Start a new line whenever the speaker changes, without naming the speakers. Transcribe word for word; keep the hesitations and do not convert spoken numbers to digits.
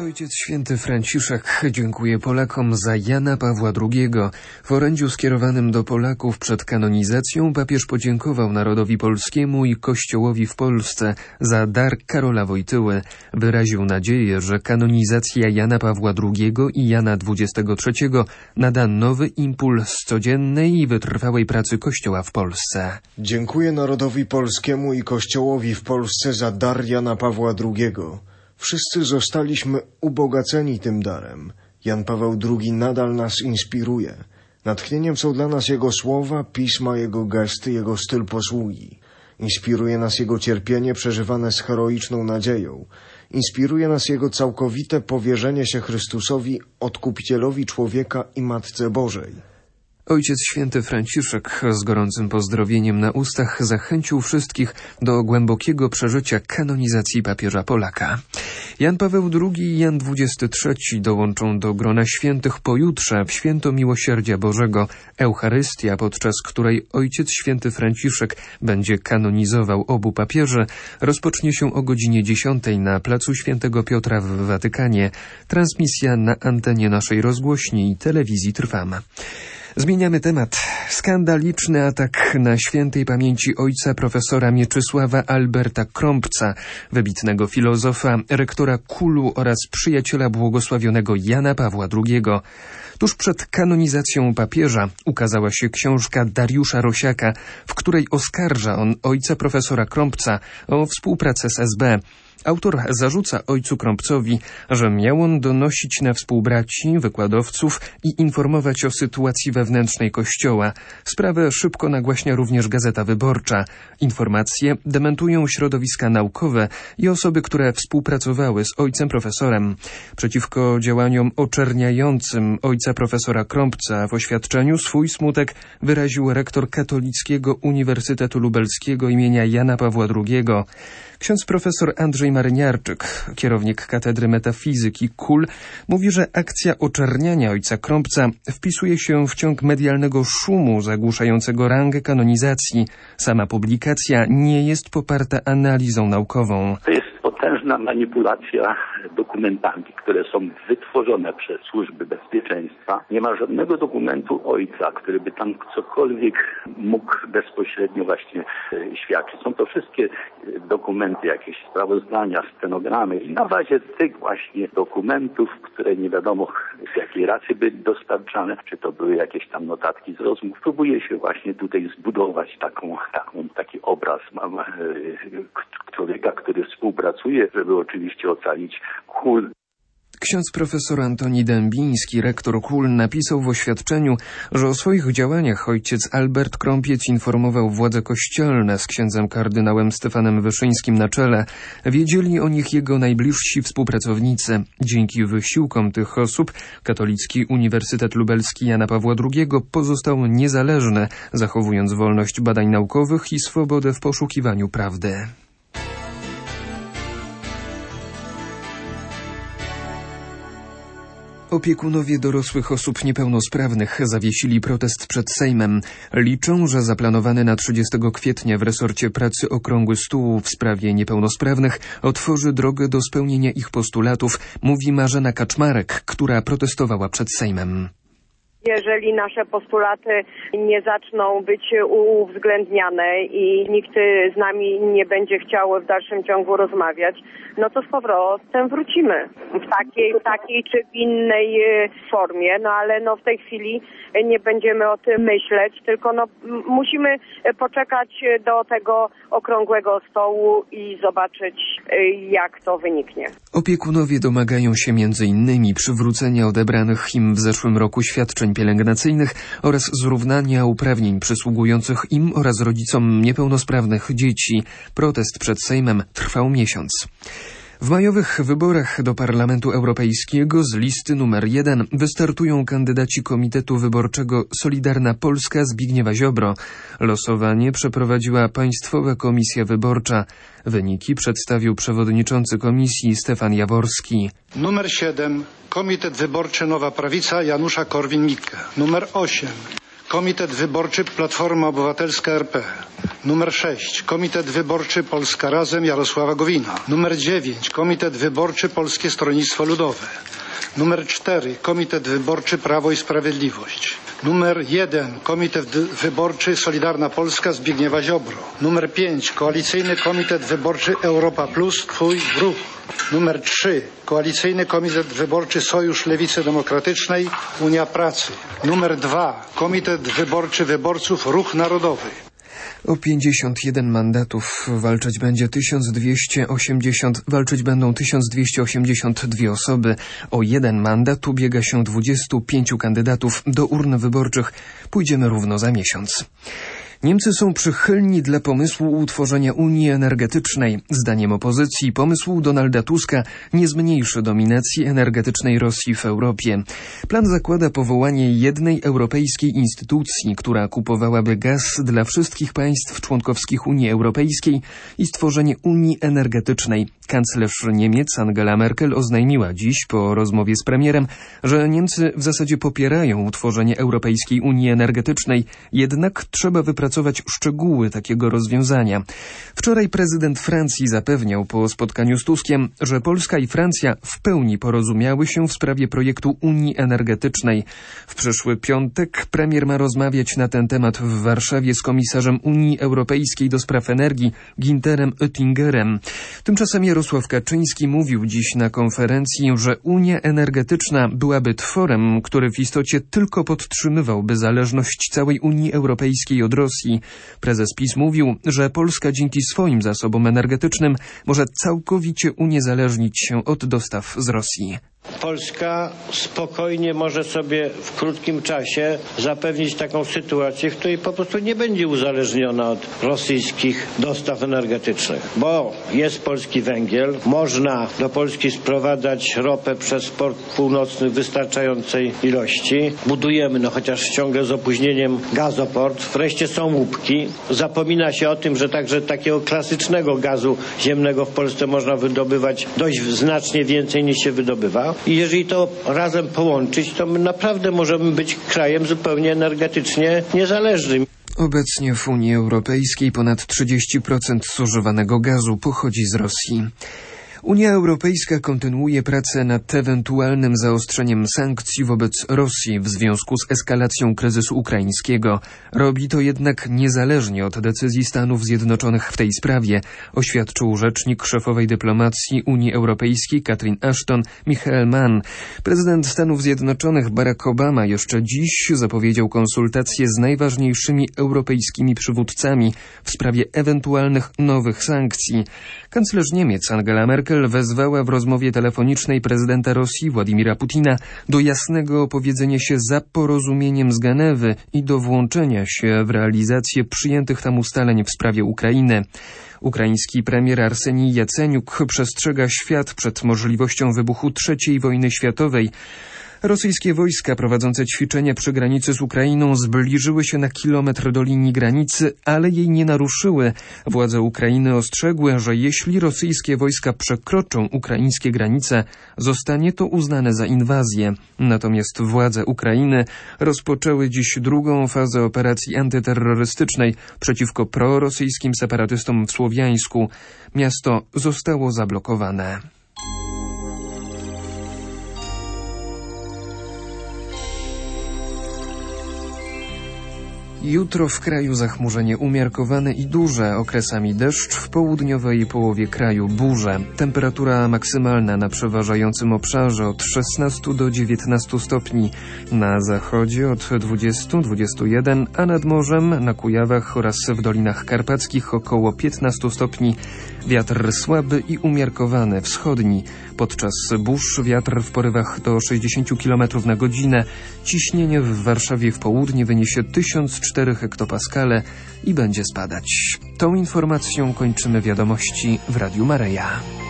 Ojciec Święty Franciszek dziękuje Polakom za Jana Pawła drugiego. W orędziu skierowanym do Polaków przed kanonizacją papież podziękował narodowi polskiemu i Kościołowi w Polsce za dar Karola Wojtyły. Wyraził nadzieję, że kanonizacja Jana Pawła drugiego i Jana dwudziestego trzeciego nada nowy impuls codziennej i wytrwałej pracy Kościoła w Polsce.
Dziękuję narodowi polskiemu i Kościołowi w Polsce za dar Jana Pawła drugiego. Wszyscy zostaliśmy ubogaceni tym darem. Jan Paweł drugi nadal nas inspiruje. Natchnieniem są dla nas jego słowa, pisma, jego gesty, jego styl posługi. Inspiruje nas jego cierpienie przeżywane z heroiczną nadzieją. Inspiruje nas jego całkowite powierzenie się Chrystusowi, Odkupicielowi człowieka i Matce Bożej.
Ojciec Święty Franciszek z gorącym pozdrowieniem na ustach zachęcił wszystkich do głębokiego przeżycia kanonizacji papieża Polaka. Jan Paweł drugi i Jan dwudziesty trzeci dołączą do grona świętych pojutrze w święto Miłosierdzia Bożego, Eucharystia, podczas której Ojciec Święty Franciszek będzie kanonizował obu papieży, rozpocznie się o godzinie dziesiątej na placu Świętego Piotra w Watykanie. Transmisja na antenie naszej rozgłośni i telewizji Trwam. Zmieniamy temat. Skandaliczny atak na świętej pamięci ojca profesora Mieczysława Alberta Krąpca, wybitnego filozofa, rektora Kulu oraz przyjaciela błogosławionego Jana Pawła drugiego. Tuż przed kanonizacją papieża ukazała się książka Dariusza Rosiaka, w której oskarża on ojca profesora Krąpca o współpracę z S B. Autor zarzuca ojcu Krąpcowi, że miał on donosić na współbraci, wykładowców i informować o sytuacji wewnętrznej Kościoła. Sprawę szybko nagłaśnia również Gazeta Wyborcza. Informacje dementują środowiska naukowe i osoby, które współpracowały z ojcem profesorem. Przeciwko działaniom oczerniającym ojca profesora Krąpca w oświadczeniu swój smutek wyraził rektor Katolickiego Uniwersytetu Lubelskiego imienia Jana Pawła drugiego. Ksiądz profesor Andrzej Maryniarczyk, kierownik Katedry Metafizyki K U L, mówi, że akcja oczerniania ojca Krąpca wpisuje się w ciąg medialnego szumu zagłuszającego rangę kanonizacji. Sama publikacja nie jest poparta analizą naukową.
To jest potężna manipulacja dokumentami, które są wytworzone przez służby bezpieczeństwa. Nie ma żadnego dokumentu ojca, który by tam cokolwiek mógł bezpośrednio właśnie świadczyć. Są to wszystkie dokumenty, jakieś sprawozdania, stenogramy i na bazie tych właśnie dokumentów, które nie wiadomo z jakiej racji były dostarczane, czy to były jakieś tam notatki z rozmów, próbuje się właśnie tutaj zbudować taką, taką taki obraz człowieka, który współpracuje, żeby oczywiście ocalić K U L.
Ksiądz profesor Antoni Dębiński, rektor K U L, napisał w oświadczeniu, że o swoich działaniach ojciec Albert Krąpiec informował władze kościelne z księdzem kardynałem Stefanem Wyszyńskim na czele. Wiedzieli o nich jego najbliżsi współpracownicy. Dzięki wysiłkom tych osób Katolicki Uniwersytet Lubelski Jana Pawła drugiego pozostał niezależny, zachowując wolność badań naukowych i swobodę w poszukiwaniu prawdy. Opiekunowie dorosłych osób niepełnosprawnych zawiesili protest przed Sejmem. Liczą, że zaplanowany na trzydziestego kwietnia w resorcie pracy okrągły stół w sprawie niepełnosprawnych otworzy drogę do spełnienia ich postulatów, mówi Marzena Kaczmarek, która protestowała przed Sejmem.
Jeżeli nasze postulaty nie zaczną być uwzględniane i nikt z nami nie będzie chciał w dalszym ciągu rozmawiać, no to z powrotem wrócimy w takiej, takiej czy w innej formie, no ale no w tej chwili nie będziemy o tym myśleć, tylko no musimy poczekać do tego okrągłego stołu i zobaczyć, jak to wyniknie.
Opiekunowie domagają się między innymi przywrócenia odebranych im w zeszłym roku świadczeń pielęgnacyjnych oraz zrównania uprawnień przysługujących im oraz rodzicom niepełnosprawnych dzieci. Protest przed Sejmem trwał miesiąc. W majowych wyborach do Parlamentu Europejskiego z listy numer jeden wystartują kandydaci Komitetu Wyborczego Solidarna Polska Zbigniewa Ziobro. Losowanie przeprowadziła Państwowa Komisja Wyborcza. Wyniki przedstawił przewodniczący komisji Stefan Jaworski.
Numer siedem. Komitet Wyborczy Nowa Prawica Janusza Korwin-Mikke. Numer osiem. Komitet Wyborczy Platforma Obywatelska R P. Numer sześć. Komitet Wyborczy Polska Razem Jarosława Gowina. Numer dziewięć. Komitet Wyborczy Polskie Stronnictwo Ludowe. Numer cztery. Komitet Wyborczy Prawo i Sprawiedliwość. Numer jeden. Komitet Wyborczy Solidarna Polska Zbigniewa Ziobro. Numer pięć. Koalicyjny Komitet Wyborczy Europa Plus Twój Ruch. Numer trzy. Koalicyjny Komitet Wyborczy Sojusz Lewicy Demokratycznej Unia Pracy. Numer dwa. Komitet Wyborczy Wyborców Ruch Narodowy.
O pięćdziesiąt jeden mandatów walczyć będzie tysiąc dwieście osiemdziesiąt, walczyć będą tysiąc dwieście osiemdziesiąt dwie osoby. O jeden mandat ubiega się dwudziestu pięciu kandydatów. Do urn wyborczych pójdziemy równo za miesiąc. Niemcy są przychylni dla pomysłu utworzenia Unii Energetycznej. Zdaniem opozycji pomysł Donalda Tuska nie zmniejszy dominacji energetycznej Rosji w Europie. Plan zakłada powołanie jednej europejskiej instytucji, która kupowałaby gaz dla wszystkich państw członkowskich Unii Europejskiej i stworzenie Unii Energetycznej. Kanclerz Niemiec Angela Merkel oznajmiła dziś po rozmowie z premierem, że Niemcy w zasadzie popierają utworzenie Europejskiej Unii Energetycznej, jednak trzeba wypracować szczegóły takiego rozwiązania. Wczoraj prezydent Francji zapewniał po spotkaniu z Tuskiem, że Polska i Francja w pełni porozumiały się w sprawie projektu Unii Energetycznej. W przyszły piątek premier ma rozmawiać na ten temat w Warszawie z komisarzem Unii Europejskiej do spraw energii Güntherem Oettingerem. Tymczasem Jarosław Kaczyński mówił dziś na konferencji, że Unia Energetyczna byłaby tworem, który w istocie tylko podtrzymywałby zależność całej Unii Europejskiej od Rosji. Prezes PiS mówił, że Polska dzięki swoim zasobom energetycznym może całkowicie uniezależnić się od dostaw z Rosji.
Polska spokojnie może sobie w krótkim czasie zapewnić taką sytuację, w której po prostu nie będzie uzależniona od rosyjskich dostaw energetycznych, bo jest polski węgiel, można do Polski sprowadzać ropę przez port północny w wystarczającej ilości. Budujemy, no chociaż ciągle z opóźnieniem, gazoport. Wreszcie są łupki. Zapomina się o tym, że także takiego klasycznego gazu ziemnego w Polsce można wydobywać dość znacznie więcej niż się wydobywa. I jeżeli to razem połączyć, to my naprawdę możemy być krajem zupełnie energetycznie niezależnym.
Obecnie w Unii Europejskiej ponad trzydzieści procent zużywanego gazu pochodzi z Rosji. Unia Europejska kontynuuje pracę nad ewentualnym zaostrzeniem sankcji wobec Rosji w związku z eskalacją kryzysu ukraińskiego. Robi to jednak niezależnie od decyzji Stanów Zjednoczonych w tej sprawie, oświadczył rzecznik szefowej dyplomacji Unii Europejskiej Catherine Ashton Michael Mann. Prezydent Stanów Zjednoczonych Barack Obama jeszcze dziś zapowiedział konsultacje z najważniejszymi europejskimi przywódcami w sprawie ewentualnych nowych sankcji. Kanclerz Niemiec Angela Merkel wezwała w rozmowie telefonicznej prezydenta Rosji Władimira Putina do jasnego opowiedzenia się za porozumieniem z Genewy i do włączenia się w realizację przyjętych tam ustaleń w sprawie Ukrainy. Ukraiński premier Arsenij Jaceniuk przestrzega świat przed możliwością wybuchu trzeciej wojny światowej. Rosyjskie wojska prowadzące ćwiczenia przy granicy z Ukrainą zbliżyły się na kilometr do linii granicy, ale jej nie naruszyły. Władze Ukrainy ostrzegły, że jeśli rosyjskie wojska przekroczą ukraińskie granice, zostanie to uznane za inwazję. Natomiast władze Ukrainy rozpoczęły dziś drugą fazę operacji antyterrorystycznej przeciwko prorosyjskim separatystom w Słowiańsku. Miasto zostało zablokowane. Jutro w kraju zachmurzenie umiarkowane i duże, okresami deszcz, w południowej połowie kraju burze. Temperatura maksymalna na przeważającym obszarze od szesnastu do dziewiętnastu stopni, na zachodzie od dwudziestu do dwudziestu jeden, a nad morzem, na Kujawach oraz w Dolinach Karpackich około piętnastu stopni. Wiatr słaby i umiarkowany, wschodni. Podczas burz wiatr w porywach do sześćdziesięciu kilometrów na godzinę. Ciśnienie w Warszawie w południe wyniesie tysiąc cztery hektopaskale i będzie spadać. Tą informacją kończymy wiadomości w Radiu Maryja.